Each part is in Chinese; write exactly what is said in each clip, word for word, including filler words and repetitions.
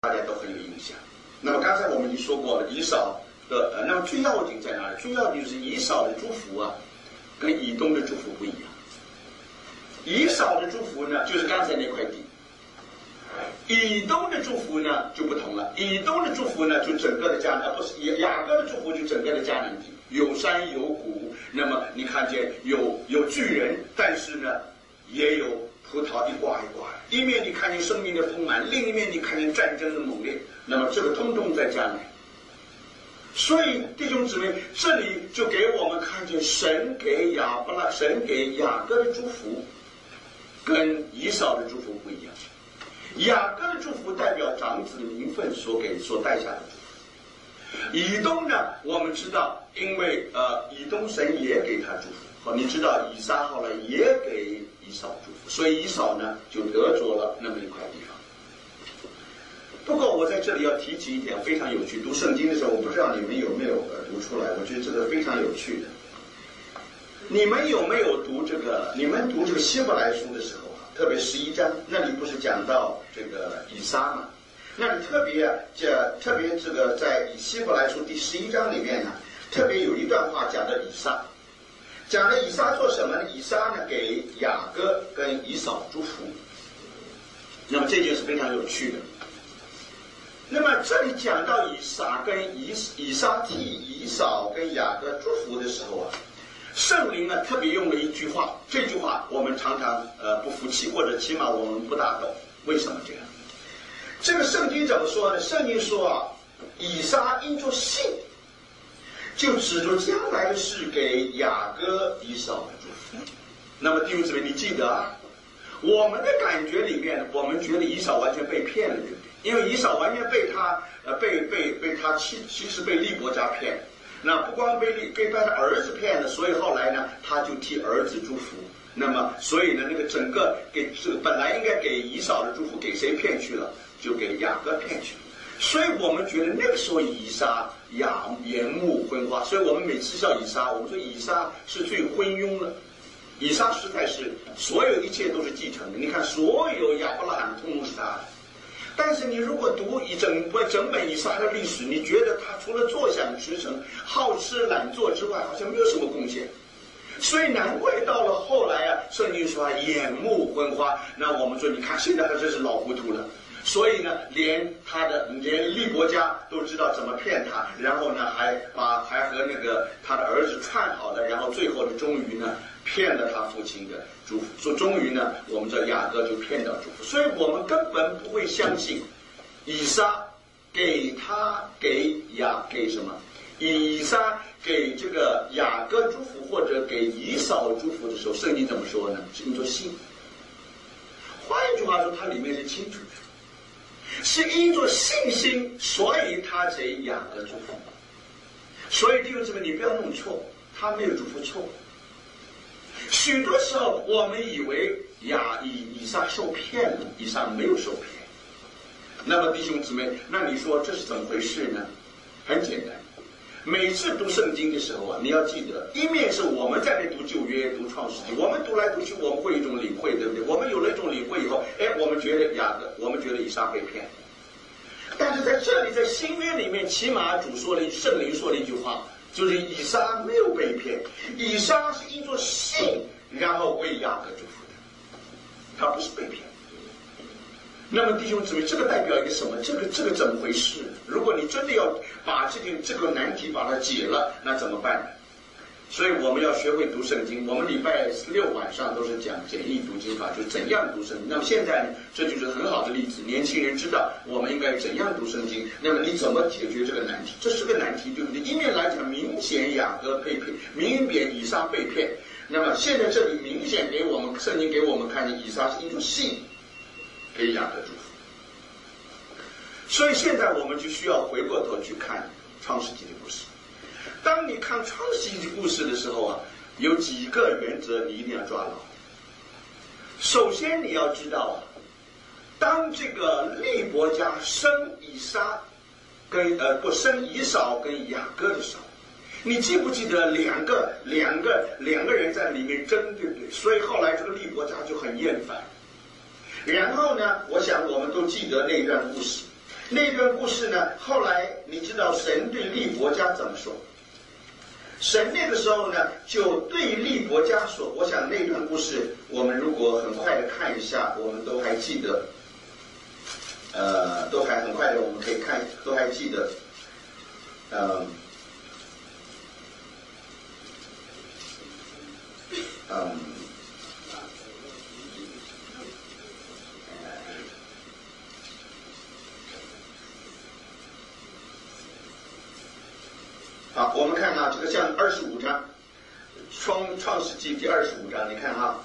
大家都很有印象。那么刚才我们已经说过了，以扫的呃，那么最要紧在哪里？最要紧就是以扫的祝福啊，跟以东的祝福不一样。以扫的祝福呢，就是刚才那块地；以东的祝福呢就不同了。以东的祝福呢，就整个的迦南，呃，不是雅各的祝福，就整个的迦南地，有山有谷。那么你看见有有巨人，但是呢，也有葡萄一挂一挂。一面你看见生命的丰满，另一面你看见战争的猛烈。那么这个通通在迦南。所以弟兄姊妹，这里就给我们看见神给亚伯拉神给雅各的祝福跟以扫的祝福不一样。雅各的祝福代表长子的名分所给所带下的祝福。以东呢，我们知道，因为呃，以东神也给他祝福。好，你知道以撒后来也给以扫祝福，所以以扫呢就得着了那么一块地方。不过我在这里要提起一点非常有趣，读圣经的时候，我不知道你们有没有呃读出来，我觉得这个非常有趣的。你们有没有读这个？你们读这个希伯来书的时候啊，特别十一章，那里不是讲到这个以撒嘛？那里特别啊，这特别这个在希伯来书第十一章里面呢，特别有一段话讲到以撒。讲了以撒做什么呢？以撒呢给雅各跟以扫祝福。那么这件事非常有趣的。那么这里讲到以撒跟以以撒替以扫跟雅各祝福的时候啊，圣灵呢特别用了一句话，这句话我们常常呃不服气，或者起码我们不大懂为什么这样。这个圣经怎么说呢？圣经说啊，以撒因着信，就指着将来的事给雅各以扫的祝福。那么弟兄姊妹，你记得啊，我们的感觉里面，我们觉得以扫完全被骗了，对不对？因为以扫完全被他呃被被被他其其实被利伯家骗，那不光被利被他的儿子骗了，所以后来呢，他就替儿子祝福。那么所以呢，那个整个给这个本来应该给以扫的祝福给谁骗去了？就给雅各骗去了。所以我们觉得那个时候以撒雅眼目昏花，所以我们每次叫以撒，我们说以撒是最昏庸了。以撒实在是所有一切都是继承的，你看所有亚伯拉罕通通是他的。但是你如果读一整整本以撒的历史，你觉得他除了坐享驰骋、好吃懒做之外，好像没有什么贡献。所以难怪到了后来啊，圣经说眼目昏花。那我们说，你看现在他真是老糊涂了。所以呢，连他的连利伯家都知道怎么骗他，然后呢，还把还和那个他的儿子串好了，然后最后呢，终于呢，骗了他父亲的祝福。所以终于呢，我们这雅各就骗到祝福。所以我们根本不会相信以撒给他给雅给什么？以撒给这个雅各祝福或者给以扫祝福的时候，圣经怎么说呢？是因着信。换一句话说，它里面是清楚的。是因着信心，所以他给雅各祝福。所以弟兄姊妹，你不要弄错，他没有祝福错。许多时候我们以为雅以以撒受骗了，以撒没有受骗。那么弟兄姊妹，那你说这是怎么回事呢？很简单，每次读圣经的时候啊，你要记得，一面是我们在那读旧约、读创世纪，我们读来读去，我们会有一种领会，对不对？我们有了一种领会以后，哎，我们觉得雅各，我们觉得以撒被骗。但是在这里，在新约里面，起码主说了，圣灵说了一句话，就是以撒没有被骗，以撒是因着信，然后为雅各祝福的，他不是被骗。那么弟兄姊妹，这个代表一个什么？这个这个怎么回事？如果你真的要把这件这个难题把它解了，那怎么办呢？所以我们要学会读圣经。我们礼拜六晚上都是讲简易读经法，就怎样读圣经。那么现在呢，这就是很好的例子。年轻人知道我们应该怎样读圣经，那么你怎么解决这个难题？这是个难题，对不对？一面来讲，明显雅各被骗，明显以撒被骗。那么现在这里明显给我们圣经给我们看见，以撒是因着信给雅各祝福。所以现在我们就需要回过头去看创世纪的故事。当你看创世纪故事的时候啊，有几个原则你一定要抓牢。首先你要知道啊，当这个利伯家生以撒跟呃不生以扫跟雅各的时候，你记不记得两个两个两个人在里面争，对不对？所以后来这个利伯家就很厌烦。然后呢，我想我们都记得那一段故事。 那段故事呢，后来你知道神对利伯家怎么说？神那个时候呢，就对利伯家说，我想那段故事我们如果很快的看一下，我们都还记得，呃，都还很快的我们可以看，都还记得，嗯，嗯，好，我们看哈，这个像二十五章，创创世纪第二十五章，你看哈，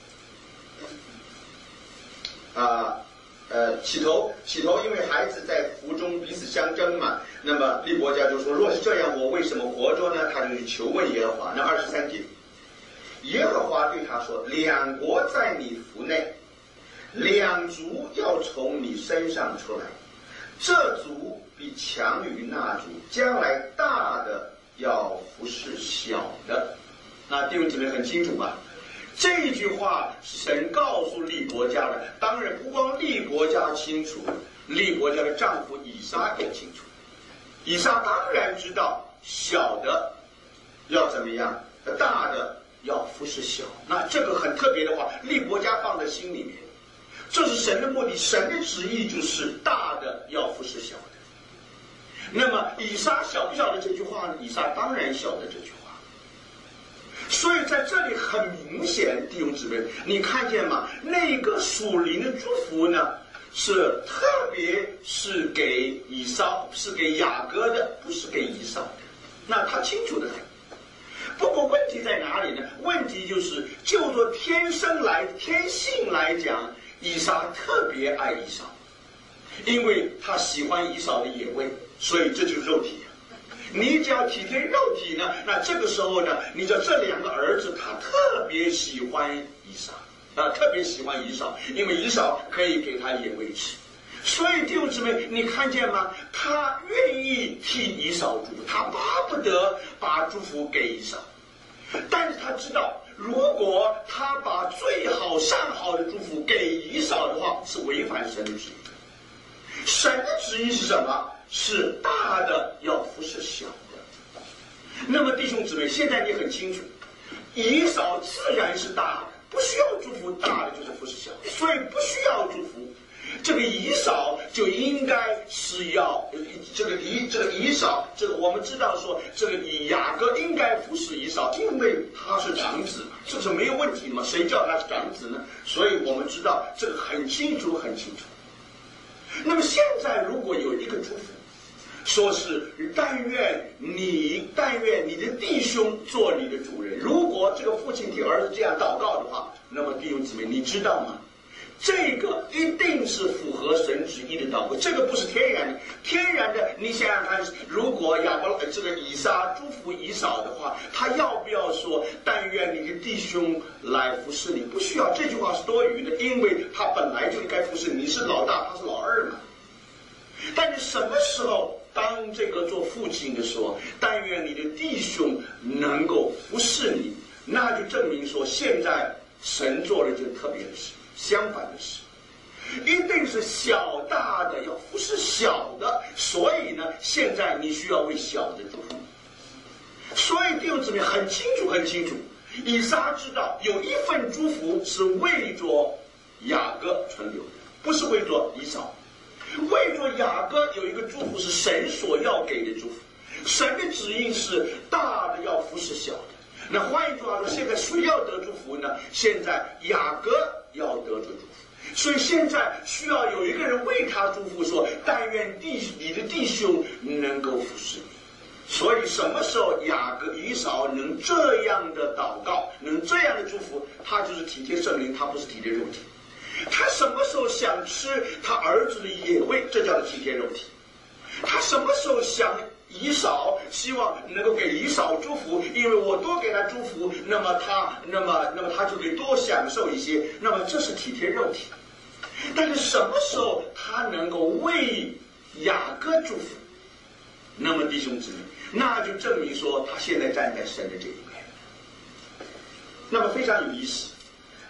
啊，呃，起头起头，因为孩子在腹中彼此相争嘛，那么利伯家就说，若是这样，我为什么活着呢？他就去求问耶和华。那二十三节，耶和华对他说，两国在你腹内，两族要从你身上出来，这族比强于那族，将来大的要服侍小的。那弟兄姊妹很清楚吧？这句话神告诉利伯家的，当然不光利伯家清楚，利伯家的丈夫以撒也清楚。以撒当然知道小的要怎么样，大的要服侍小。那这个很特别的话，利伯家放在心里面，这是神的目的，神的旨意就是大的要服侍小的。那么以撒晓不晓得这句话呢？以撒当然晓得这句话。所以在这里很明显，弟兄姊妹，你看见吗？那个属灵的祝福呢，是特别是给以撒，是给雅各的，不是给以扫的。那他清楚的很。不过问题在哪里呢？问题就是就做天生来天性来讲，以撒特别爱以扫，因为他喜欢以扫的野味，所以这就是肉体。你只要体贴肉体呢，那这个时候呢，你知道这两个儿子他特别喜欢以扫啊，特别喜欢以扫，因为以扫可以给他野味吃。所以弟兄姊妹，你看见吗？他愿意替以扫祝福，他巴不得把祝福给以扫，但是他知道，如果他把最好上好的祝福给以扫的话，是违反神的旨意。神的旨意是什么？是大的要服侍小的。那么弟兄姊妹，现在你很清楚，以扫自然是大的，不需要祝福，大的就是服侍小的，所以不需要祝福。这个以扫就应该是要这个以这个以扫，这个我们知道说，这个以雅各应该服侍以扫，因为他是长子嘛，这是没有问题的嘛，谁叫他是长子呢？所以我们知道这个很清楚很清楚。那么现在如果有一个祝福，说是但愿你但愿你的弟兄做你的主人，如果这个父亲替儿子这样祷告的话，那么弟兄姊妹，你知道吗？这个一定是符合神旨意的祷告，这个不是天然的。天然的，你想想看，如果亚伯这个以撒祝福以扫的话，他要不要说但愿你的弟兄来服侍你？不需要，这句话是多余的，因为他本来就应该服侍你，是老大，他是老二嘛。但是什么时候当这个做父亲的时候，但愿你的弟兄能够服侍你，那就证明说现在神做了一件特别的事。相反的是，一定是小大的要服侍小的，所以呢，现在你需要为小的祝福。所以弟兄姊妹很清楚很清楚，以撒知道有一份祝福是为着雅各存留的，不是为着以扫。为着雅各有一个祝福是神所要给的祝福，神的旨意是大的要服侍小的。那换一句话说，现在谁要得祝福呢？现在雅各要得着祝福，所以现在需要有一个人为他祝福，说但愿弟你的弟兄能够服侍你。所以什么时候雅各以扫能这样的祷告，能这样的祝福，他就是体贴圣灵，他不是体贴肉体。他什么时候想吃他儿子的野味，这叫做体贴肉体。他什么时候想以扫，希望能够给以扫祝福，因为我多给他祝福，那么他那么那么他就可以多享受一些，那么这是体贴肉体。但是什么时候他能够为雅各祝福，那么弟兄姊妹，那就证明说他现在站在神的这一边。那么非常有意思，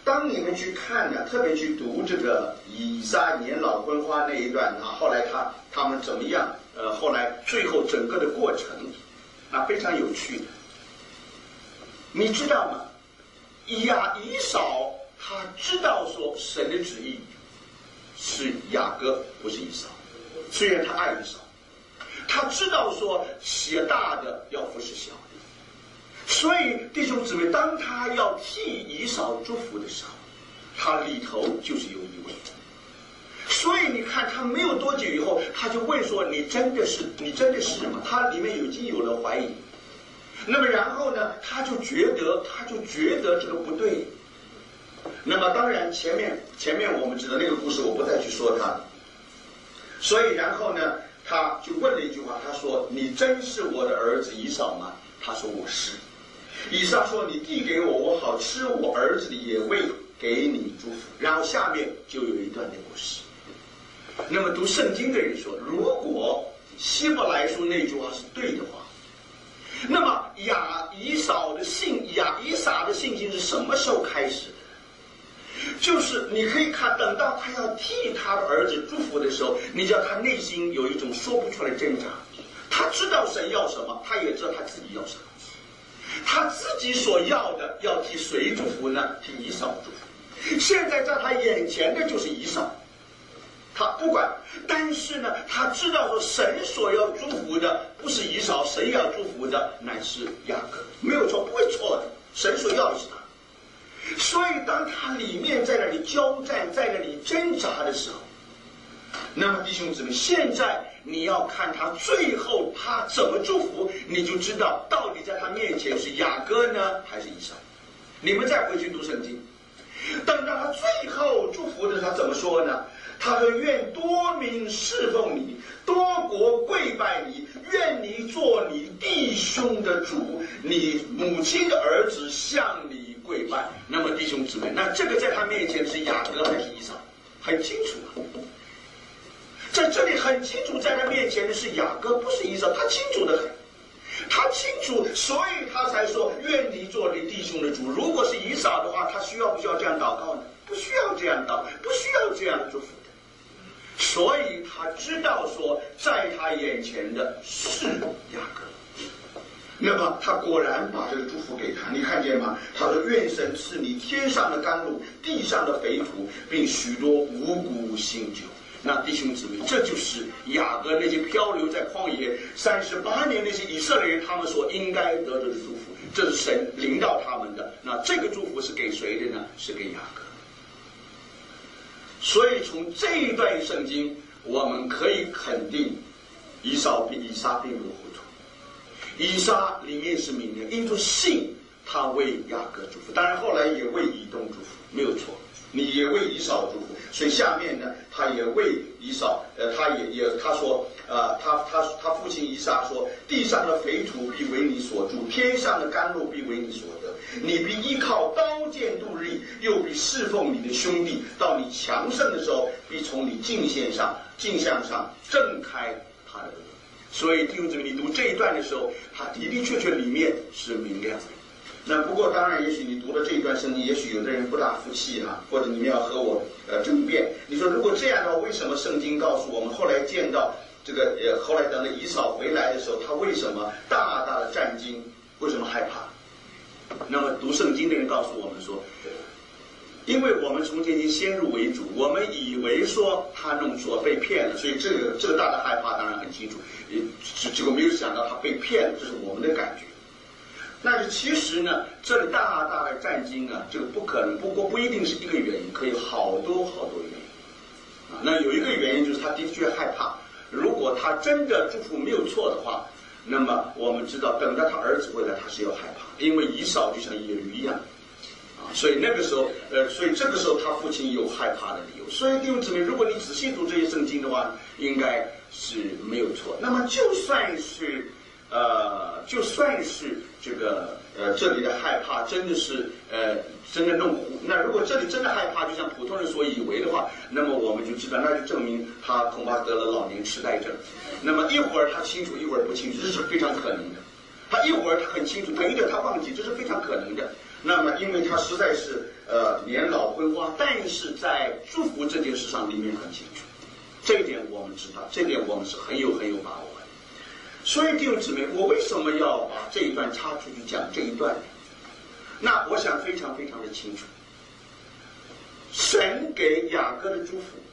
当你们去看呢，特别去读这个以撒年老昏花那一段啊，后来他他们怎么样？呃，后来最后整个的过程，啊，非常有趣的。你知道吗？亚以扫他知道说神的旨意是雅各，不是以扫。虽然他爱以扫，他知道说写大的要服侍小的。所以弟兄姊妹，当他要替以扫祝福的时候，他里头就是有疑问。所以你看，他没有多久以后，他就问说：“你真的是，你真的是吗？”他里面已经有了怀疑。那么然后呢，他就觉得，他就觉得这个不对。那么当然，前面前面我们知道那个故事，我不再去说它。所以然后呢，他就问了一句话，他说：“你真是我的儿子以扫吗？”他说：“我是。”以撒说：“你递给我，我好吃我儿子的野味，给你祝福。”然后下面就有一段的故事。那么读圣经的人说，如果希伯来书那句话是对的话，那么亚以扫的信亚以撒的信心是什么时候开始的？就是你可以看，等到他要替他的儿子祝福的时候，你知道他内心有一种说不出来的挣扎。他知道神要什么，他也知道他自己要什么。他自己所要的要替谁祝福呢？替以扫祝福。现在在他眼前的就是以扫，他不管。但是呢，他知道说神所要祝福的不是以扫，神要祝福的乃是雅各，没有错，不会错的。神所要的是他。所以当他里面在那里交战，在那里挣扎的时候，那么弟兄姊妹，现在你要看他最后他怎么祝福，你就知道到底在他面前是雅各呢还是以扫。你们再回去读圣经，等到他最后祝福的时候，他怎么说呢？他说：“愿多民侍奉你，多国跪拜你，愿你做你弟兄的主，你母亲的儿子向你跪拜。”那么弟兄姊妹，那这个在他面前是雅各还是以扫？很清楚啊。在这里很清楚，在他面前的是雅各，不是以扫，他清楚的很，他清楚，所以他才说愿你做你弟兄的主。如果是以扫的话，他需要不需要这样祷告呢？不需要这样祷，不需要这样祝福的。所以他知道说，在他眼前的是雅各。那么他果然把这个祝福给他，你看见吗？他说：“愿神赐你天上的甘露，地上的肥土，并许多五谷新酒。”那弟兄姊妹，这就是雅各那些漂流在旷野三十八年那些以色列人，他们所应该得到的祝福，这是神领导他们的。那这个祝福是给谁的呢？是给雅各。所以从这一段圣经，我们可以肯定，以扫比以撒并不糊涂。以撒里面是明了，因着信，他为雅各祝福，当然后来也为以东祝福，没有错。你也为以扫祝福，所以下面呢，他也为以扫，呃，他也也他说，呃，他他他父亲以撒说，地上的肥土必为你所住，天上的甘露必为你所得。你必依靠刀剑度日，又必侍奉你的兄弟，到你强盛的时候，必从你镜线上镜像上挣开他的额。所以弟兄姊妹，你读这一段的时候，他的的确确里面是明亮的。那不过当然，也许你读了这一段圣经，也许有的人不大服气啊，或者你们要和我呃争辩。你说如果这样的话，为什么圣经告诉我们后来见到这个呃后来等到以扫回来的时候，他为什么大大的战惊？为什么害怕？那么读圣经的人告诉我们说，因为我们从前已经先入为主，我们以为说他弄错被骗了，所以这个这个大的害怕当然很清楚，结结果没有想到他被骗了，这是我们的感觉。但是其实呢，这里大大的战惊啊，这个不可能，不过不一定是一个原因，可以好多好多原因啊。那有一个原因就是他的确害怕，如果他真的祝福没有错的话，那么我们知道，等到他儿子回来，他是要害怕，因为以扫就像野驴一样啊，所以那个时候，呃，所以这个时候他父亲有害怕的理由。所以弟兄姊妹，如果你仔细读这些圣经的话，应该是没有错。那么就算是。呃，就算是这个呃，这里的害怕真的是呃，真的弄糊。那如果这里真的害怕，就像普通人所以为的话，那么我们就知道，那就证明他恐怕得了老年痴呆症。那么一会儿他清楚，一会儿不清楚，这是非常可能的。他一会儿他很清楚，等一会儿他忘记，这是非常可能的。 那么因为他实在是呃年老昏花，但是在祝福这件事上里面很清楚，这一点我们知道，这一点我们是很有很有把握的。所以弟兄姊妹，我为什么要把这一段插出去讲这一段呢？那我想非常非常的清楚，神给雅各的祝福